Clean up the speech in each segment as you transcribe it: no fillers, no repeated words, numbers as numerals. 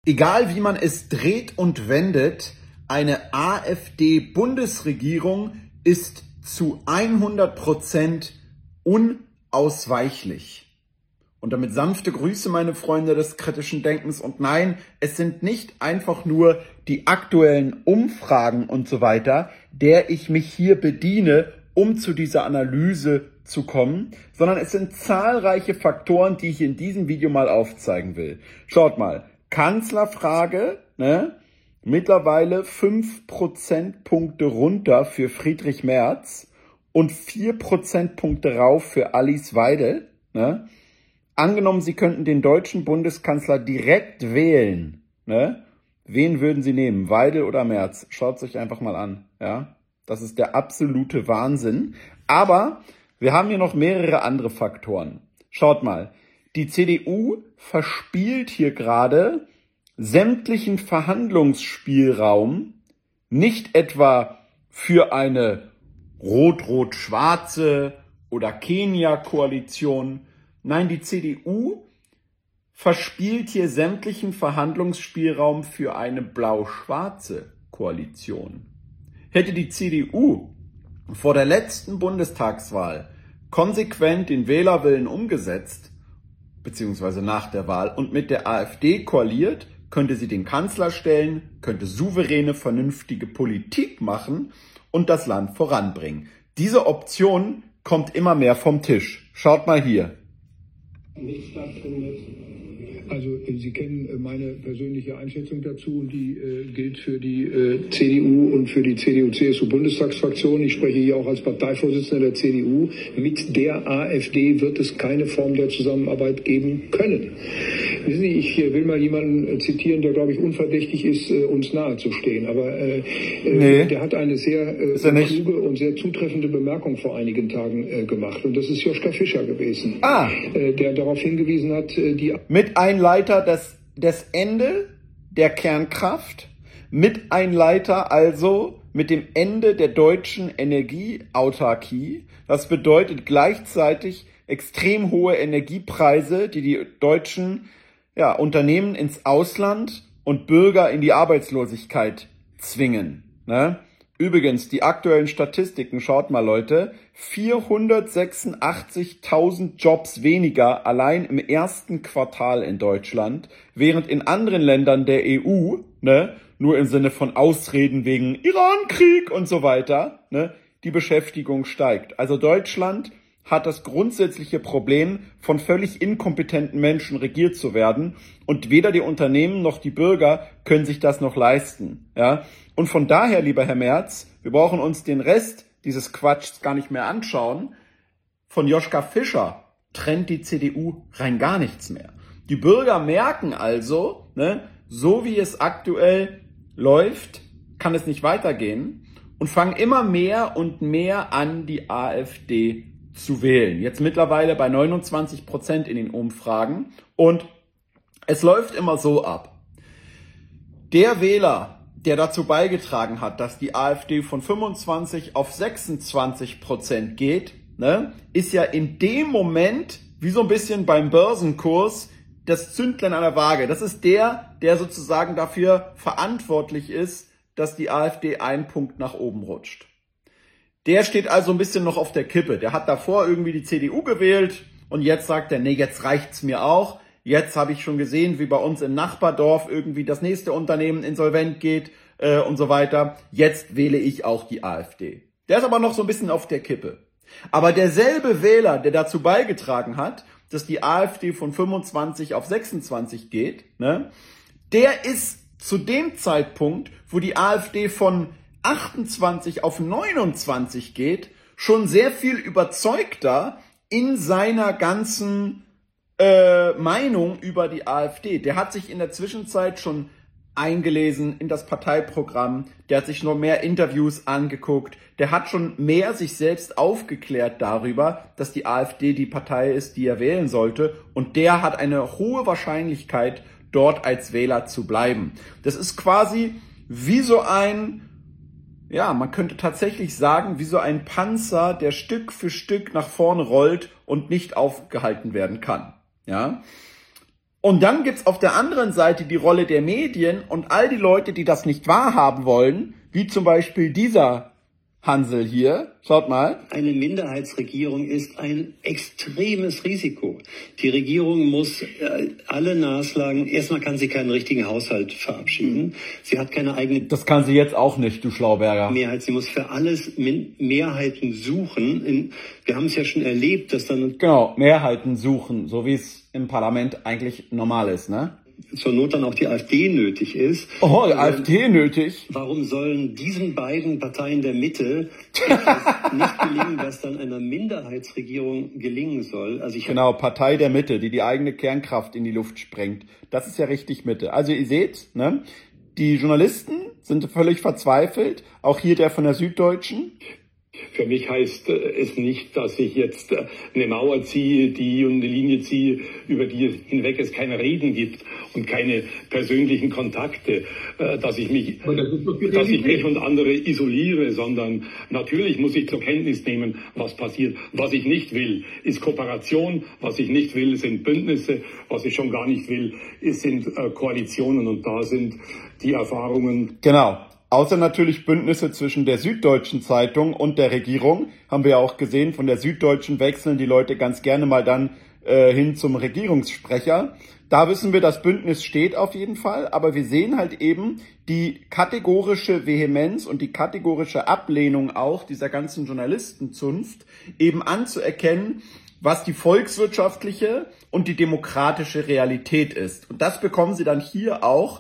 Egal wie man es dreht und wendet, eine AfD-Bundesregierung ist zu 100% unausweichlich. Und damit sanfte Grüße, meine Freunde des kritischen Denkens. Und nein, es sind nicht einfach nur die aktuellen Umfragen und so weiter, der ich mich hier bediene, um zu dieser Analyse zu kommen, sondern es sind zahlreiche Faktoren, die ich in diesem Video mal aufzeigen will. Schaut mal, Kanzlerfrage, ne? Mittlerweile 5 Prozentpunkte runter für Friedrich Merz und 4 Prozentpunkte rauf für Alice Weidel. Ne? Angenommen, Sie könnten den deutschen Bundeskanzler direkt wählen. Ne? Wen würden Sie nehmen? Weidel oder Merz? Schaut es euch einfach mal an. Ja? Das ist der absolute Wahnsinn. Aber wir haben hier noch mehrere andere Faktoren. Schaut mal, die CDU verspielt hier gerade sämtlichen Verhandlungsspielraum, nicht etwa für eine rot-rot-schwarze oder Kenia-Koalition. Nein, die CDU verspielt hier sämtlichen Verhandlungsspielraum für eine blau-schwarze Koalition. Hätte die CDU vor der letzten Bundestagswahl konsequent den Wählerwillen umgesetzt, beziehungsweise nach der Wahl, und mit der AfD koaliert, könnte sie den Kanzler stellen, könnte souveräne, vernünftige Politik machen und das Land voranbringen. Diese Option kommt immer mehr vom Tisch. Schaut mal hier. Nicht stattfindet. Also Sie kennen meine persönliche Einschätzung dazu und die gilt für die CDU und für die CDU-CSU-Bundestagsfraktion. Ich spreche hier auch als Parteivorsitzender der CDU. Mit der AfD wird es keine Form der Zusammenarbeit geben können. Wissen Sie, ich will mal jemanden zitieren, der, glaube ich, unverdächtig ist, uns nahe zu stehen. Aber der hat eine sehr kluge und sehr zutreffende Bemerkung vor einigen Tagen gemacht. Und das ist Joschka Fischer gewesen, der darauf hingewiesen hat, Miteinleiter des Ende der Kernkraft, Miteinleiter also mit dem Ende der deutschen Energieautarkie. Das bedeutet gleichzeitig extrem hohe Energiepreise, die die deutschen Unternehmen ins Ausland und Bürger in die Arbeitslosigkeit zwingen. Ne? Übrigens, die aktuellen Statistiken, schaut mal Leute, 486.000 Jobs weniger allein im ersten Quartal in Deutschland, während in anderen Ländern der EU, ne, nur im Sinne von Ausreden wegen Irankrieg und so weiter, ne, die Beschäftigung steigt. Also Deutschland hat das grundsätzliche Problem, von völlig inkompetenten Menschen regiert zu werden, und weder die Unternehmen noch die Bürger können sich das noch leisten. Ja? Und von daher, lieber Herr Merz, wir brauchen uns den Rest dieses Quatschs gar nicht mehr anschauen. Von Joschka Fischer trennt die CDU rein gar nichts mehr. Die Bürger merken also, ne, so wie es aktuell läuft, kann es nicht weitergehen, und fangen immer mehr und mehr an, die AfD zu wählen. Jetzt mittlerweile bei 29% in den Umfragen, und es läuft immer so ab. Der Wähler, der dazu beigetragen hat, dass die AfD von 25 auf 26% geht, ne, ist ja in dem Moment, wie so ein bisschen beim Börsenkurs, das Zündlein an der Waage. Das ist der sozusagen dafür verantwortlich ist, dass die AfD einen Punkt nach oben rutscht. Der steht also ein bisschen noch auf der Kippe. Der hat davor irgendwie die CDU gewählt und jetzt sagt er, nee, jetzt reicht's mir auch. Jetzt habe ich schon gesehen, wie bei uns im Nachbardorf irgendwie das nächste Unternehmen insolvent geht und so weiter. Jetzt wähle ich auch die AfD. Der ist aber noch so ein bisschen auf der Kippe. Aber derselbe Wähler, der dazu beigetragen hat, dass die AfD von 25 auf 26 geht, ne, der ist zu dem Zeitpunkt, wo die AfD von 28 auf 29 geht, schon sehr viel überzeugter in seiner ganzen Meinung über die AfD. Der hat sich in der Zwischenzeit schon eingelesen in das Parteiprogramm, der hat sich noch mehr Interviews angeguckt, der hat schon mehr sich selbst aufgeklärt darüber, dass die AfD die Partei ist, die er wählen sollte, und der hat eine hohe Wahrscheinlichkeit, dort als Wähler zu bleiben. Das ist quasi wie so ein, man könnte tatsächlich sagen, wie so ein Panzer, der Stück für Stück nach vorne rollt und nicht aufgehalten werden kann. Ja? Und dann gibt's auf der anderen Seite die Rolle der Medien und all die Leute, die das nicht wahrhaben wollen, wie zum Beispiel dieser Hansel hier. Schaut mal. Eine Minderheitsregierung ist ein extremes Risiko. Die Regierung muss alle Naslagen, erstmal kann sie keinen richtigen Haushalt verabschieden. Sie hat keine eigene... Das kann sie jetzt auch nicht, du Schlauberger. Mehrheit. Sie muss für alles Mehrheiten suchen. Wir haben es ja schon erlebt, dass dann... Genau, Mehrheiten suchen, so wie es im Parlament eigentlich normal ist, ne? Zur Not dann auch die AfD nötig ist. Oh, die AfD nötig? Warum sollen diesen beiden Parteien der Mitte nicht gelingen, was dann einer Minderheitsregierung gelingen soll? Also genau, Partei der Mitte, die eigene Kernkraft in die Luft sprengt. Das ist ja richtig Mitte. Also ihr seht, ne, die Journalisten sind völlig verzweifelt. Auch hier der von der Süddeutschen. Für mich heißt es nicht, dass ich jetzt eine Mauer ziehe, eine Linie ziehe, über die hinweg es kein Reden gibt und keine persönlichen Kontakte, dass ich mich und andere isoliere, sondern natürlich muss ich zur Kenntnis nehmen, was passiert. Was ich nicht will, ist Kooperation. Was ich nicht will, sind Bündnisse. Was ich schon gar nicht will, sind Koalitionen. Und da sind die Erfahrungen. Genau. Außer natürlich Bündnisse zwischen der Süddeutschen Zeitung und der Regierung. Haben wir ja auch gesehen, von der Süddeutschen wechseln die Leute ganz gerne mal dann hin zum Regierungssprecher. Da wissen wir, das Bündnis steht auf jeden Fall. Aber wir sehen halt eben die kategorische Vehemenz und die kategorische Ablehnung auch dieser ganzen Journalistenzunft eben anzuerkennen, was die volkswirtschaftliche und die demokratische Realität ist. Und das bekommen sie dann hier auch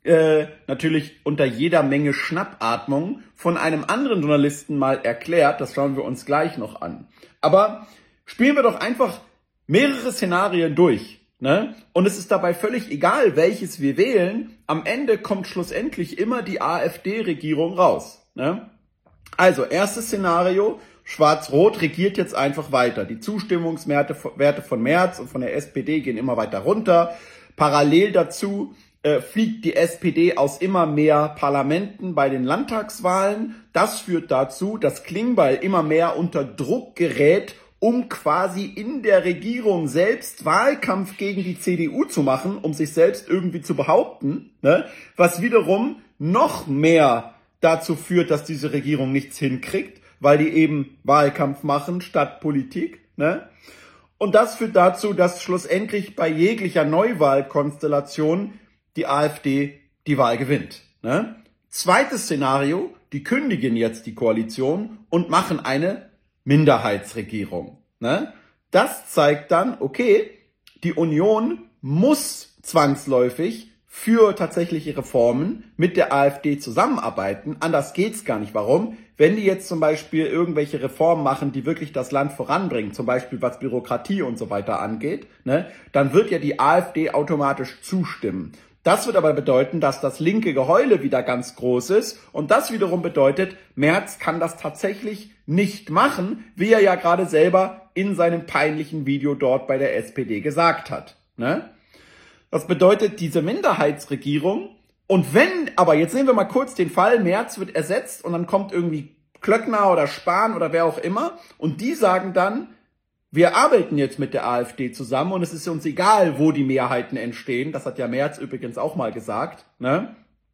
natürlich unter jeder Menge Schnappatmung von einem anderen Journalisten mal erklärt. Das schauen wir uns gleich noch an. Aber spielen wir doch einfach mehrere Szenarien durch, ne? Und es ist dabei völlig egal, welches wir wählen. Am Ende kommt schlussendlich immer die AfD-Regierung raus, ne? Also, erstes Szenario, Schwarz-Rot regiert jetzt einfach weiter. Die Zustimmungswerte von Merz und von der SPD gehen immer weiter runter. Parallel dazu fliegt die SPD aus immer mehr Parlamenten bei den Landtagswahlen. Das führt dazu, dass Klingbeil immer mehr unter Druck gerät, um quasi in der Regierung selbst Wahlkampf gegen die CDU zu machen, um sich selbst irgendwie zu behaupten, ne? Was wiederum noch mehr dazu führt, dass diese Regierung nichts hinkriegt, weil die eben Wahlkampf machen statt Politik, ne? Und das führt dazu, dass schlussendlich bei jeglicher Neuwahlkonstellation die AfD die Wahl gewinnt, ne? Zweites Szenario, die kündigen jetzt die Koalition und machen eine Minderheitsregierung, ne? Das zeigt dann, okay, die Union muss zwangsläufig für tatsächliche Reformen mit der AfD zusammenarbeiten. Anders geht's gar nicht. Warum? Wenn die jetzt zum Beispiel irgendwelche Reformen machen, die wirklich das Land voranbringen, zum Beispiel was Bürokratie und so weiter angeht, ne, dann wird ja die AfD automatisch zustimmen. Das wird aber bedeuten, dass das linke Geheule wieder ganz groß ist und das wiederum bedeutet, Merz kann das tatsächlich nicht machen, wie er ja gerade selber in seinem peinlichen Video dort bei der SPD gesagt hat, ne? Das bedeutet, diese Minderheitsregierung, und wenn, aber jetzt nehmen wir mal kurz den Fall, Merz wird ersetzt und dann kommt irgendwie Klöckner oder Spahn oder wer auch immer und die sagen dann, wir arbeiten jetzt mit der AfD zusammen und es ist uns egal, wo die Mehrheiten entstehen. Das hat ja Merz übrigens auch mal gesagt, ne?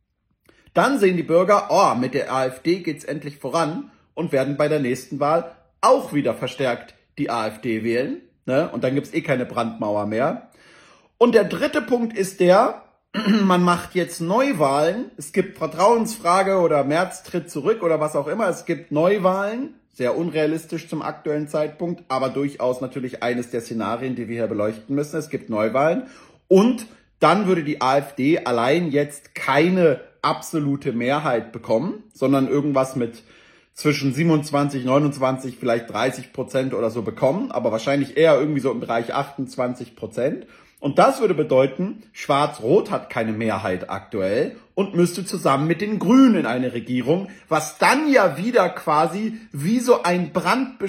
Dann sehen die Bürger, oh, mit der AfD geht's endlich voran und werden bei der nächsten Wahl auch wieder verstärkt die AfD wählen, ne? Und dann gibt's eh keine Brandmauer mehr. Und der dritte Punkt ist man macht jetzt Neuwahlen. Es gibt Vertrauensfrage oder Merz tritt zurück oder was auch immer. Es gibt Neuwahlen. Sehr unrealistisch zum aktuellen Zeitpunkt, aber durchaus natürlich eines der Szenarien, die wir hier beleuchten müssen. Es gibt Neuwahlen und dann würde die AfD allein jetzt keine absolute Mehrheit bekommen, sondern irgendwas mit zwischen 27, 29, vielleicht 30% oder so bekommen, aber wahrscheinlich eher irgendwie so im Bereich 28%. Und das würde bedeuten, Schwarz-Rot hat keine Mehrheit aktuell und müsste zusammen mit den Grünen in eine Regierung, was dann ja wieder quasi wie so ein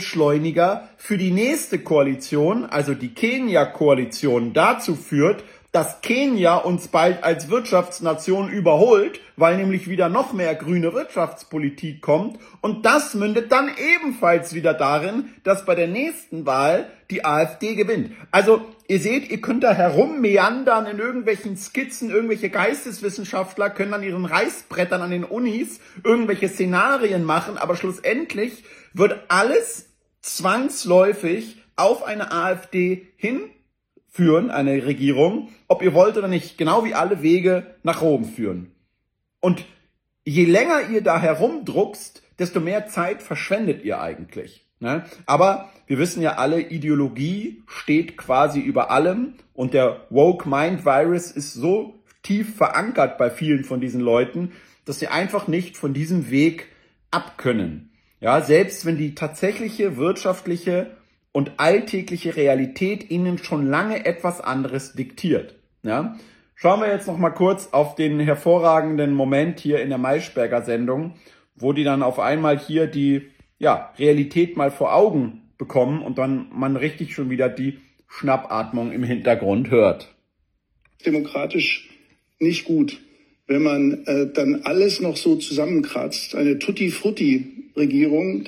Brandbeschleuniger für die nächste Koalition, also die Kenia-Koalition, dazu führt, dass Kenia uns bald als Wirtschaftsnation überholt, weil nämlich wieder noch mehr grüne Wirtschaftspolitik kommt. Und das mündet dann ebenfalls wieder darin, dass bei der nächsten Wahl die AfD gewinnt. Also ihr seht, ihr könnt da herummeandern in irgendwelchen Skizzen, irgendwelche Geisteswissenschaftler können an ihren Reißbrettern an den Unis irgendwelche Szenarien machen, aber schlussendlich wird alles zwangsläufig auf eine AfD hinführen, eine Regierung, ob ihr wollt oder nicht, genau wie alle Wege nach Rom führen. Und je länger ihr da herumdruckst, desto mehr Zeit verschwendet ihr eigentlich. Ne? Aber wir wissen ja alle, Ideologie steht quasi über allem und der Woke Mind Virus ist so tief verankert bei vielen von diesen Leuten, dass sie einfach nicht von diesem Weg abkönnen. Ja, selbst wenn die tatsächliche wirtschaftliche und alltägliche Realität ihnen schon lange etwas anderes diktiert. Ja? Schauen wir jetzt noch mal kurz auf den hervorragenden Moment hier in der Maischberger Sendung, wo die dann auf einmal hier die Realität mal vor Augen bekommen und dann man richtig schon wieder die Schnappatmung im Hintergrund hört. Demokratisch nicht gut, wenn man dann alles noch so zusammenkratzt. Eine Tutti-Frutti-Regierung,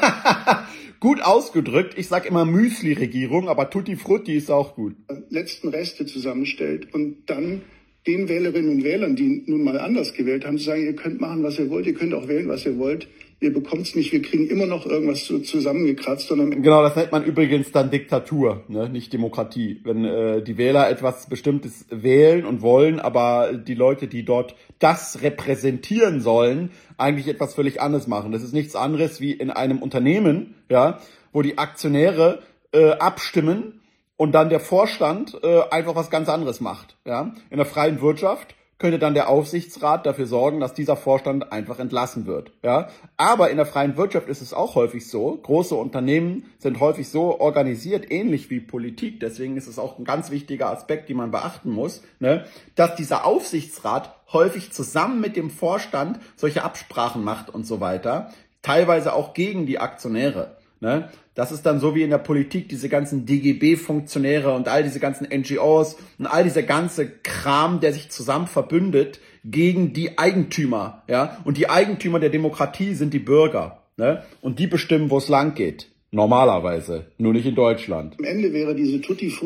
der gut ausgedrückt, ich sag immer Müsli-Regierung, aber Tutti Frutti ist auch gut. Letzten Reste zusammenstellt und dann den Wählerinnen und Wählern, die nun mal anders gewählt haben, zu sagen, ihr könnt machen, was ihr wollt, ihr könnt auch wählen, was ihr wollt, ihr bekommt es nicht, wir kriegen immer noch irgendwas zusammengekratzt. Genau, das nennt man übrigens dann Diktatur, ne? Nicht Demokratie. Wenn die Wähler etwas Bestimmtes wählen und wollen, aber die Leute, die dort das repräsentieren sollen, eigentlich etwas völlig anderes machen. Das ist nichts anderes wie in einem Unternehmen, ja, wo die Aktionäre abstimmen und dann der Vorstand einfach was ganz anderes macht. Ja? In der freien Wirtschaft könnte dann der Aufsichtsrat dafür sorgen, dass dieser Vorstand einfach entlassen wird. Ja? Aber in der freien Wirtschaft ist es auch häufig so, große Unternehmen sind häufig so organisiert, ähnlich wie Politik, deswegen ist es auch ein ganz wichtiger Aspekt, den man beachten muss, ne? Dass dieser Aufsichtsrat häufig zusammen mit dem Vorstand solche Absprachen macht und so weiter, teilweise auch gegen die Aktionäre. Ne? Das ist dann so wie in der Politik, diese ganzen DGB-Funktionäre und all diese ganzen NGOs und all dieser ganze Kram, der sich zusammen verbündet gegen die Eigentümer. Ja? Und die Eigentümer der Demokratie sind die Bürger. Ne? Und die bestimmen, wo es lang geht. Normalerweise. Nur nicht in Deutschland. Am Ende wäre diese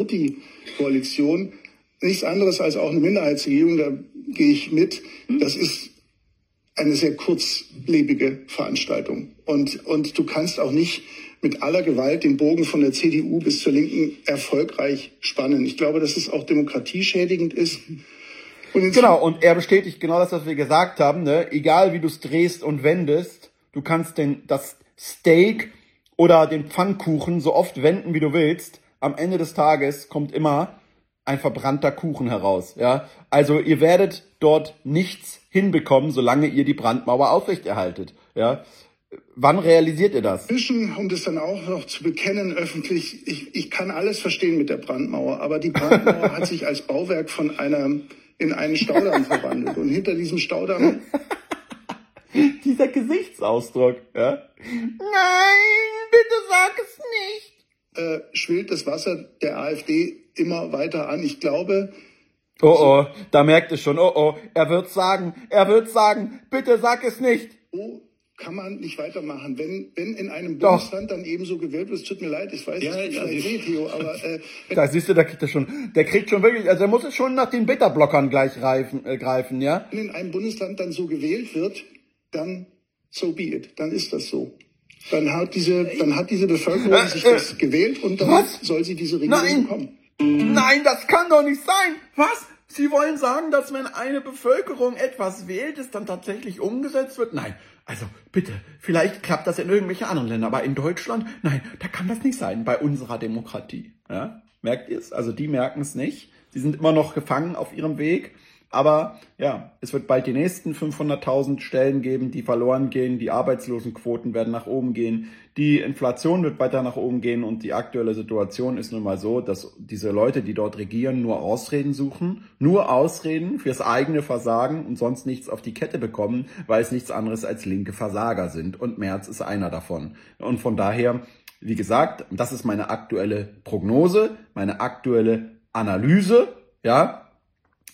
Tutti-Frutti-Koalition nichts anderes als auch eine Minderheitsregierung. Da gehe ich mit. Das ist eine sehr kurzlebige Veranstaltung. Und du kannst auch nicht mit aller Gewalt den Bogen von der CDU bis zur Linken erfolgreich spannen. Ich glaube, dass es auch demokratieschädigend ist. Genau, und er bestätigt genau das, was wir gesagt haben. Ne? Egal, wie du es drehst und wendest, du kannst das Steak oder den Pfannkuchen so oft wenden, wie du willst. Am Ende des Tages kommt immer ein verbrannter Kuchen heraus. Ja? Also ihr werdet dort nichts hinbekommen, solange ihr die Brandmauer aufrechterhaltet. Ja? Wann realisiert ihr das? Um das dann auch noch zu bekennen öffentlich, ich kann alles verstehen mit der Brandmauer, aber die Brandmauer hat sich als Bauwerk in einen Staudamm verwandelt. Und hinter diesem Staudamm... Dieser Gesichtsausdruck, ja? Nein, bitte sag es nicht. Schwillt das Wasser der AfD immer weiter an. Ich glaube... Oh, da merkt es schon, er wird sagen, bitte sag es nicht. Kann man nicht weitermachen. Wenn in einem Bundesland dann eben so gewählt wird, es tut mir leid, ich weiß nicht, Theo, aber... da siehst du, der kriegt schon wirklich, also er muss es schon nach den Bitterblockern gleich greifen, ja? Wenn in einem Bundesland dann so gewählt wird, dann so be it, dann ist das so. Dann hat diese Bevölkerung sich das gewählt und dann soll sie diese Regierung bekommen. Nein, das kann doch nicht sein. Was? Sie wollen sagen, dass wenn eine Bevölkerung etwas wählt, es dann tatsächlich umgesetzt wird? Nein. Also bitte, vielleicht klappt das in irgendwelchen anderen Ländern, aber in Deutschland, nein, da kann das nicht sein, bei unserer Demokratie. Ja? Merkt ihr es? Also die merken es nicht. Sie sind immer noch gefangen auf ihrem Weg. Aber ja, es wird bald die nächsten 500.000 Stellen geben, die verloren gehen. Die Arbeitslosenquoten werden nach oben gehen. Die Inflation wird weiter nach oben gehen. Und die aktuelle Situation ist nun mal so, dass diese Leute, die dort regieren, nur Ausreden suchen. Nur Ausreden fürs eigene Versagen und sonst nichts auf die Kette bekommen, weil es nichts anderes als linke Versager sind. Und Merz ist einer davon. Und von daher, wie gesagt, das ist meine aktuelle Prognose, meine aktuelle Analyse, ja.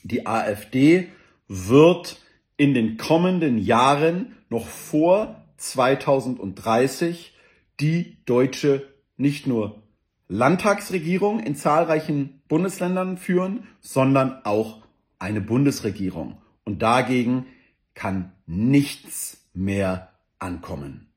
Die AfD wird in den kommenden Jahren noch vor 2030 die deutsche nicht nur Landtagsregierung in zahlreichen Bundesländern führen, sondern auch eine Bundesregierung. Und dagegen kann nichts mehr ankommen.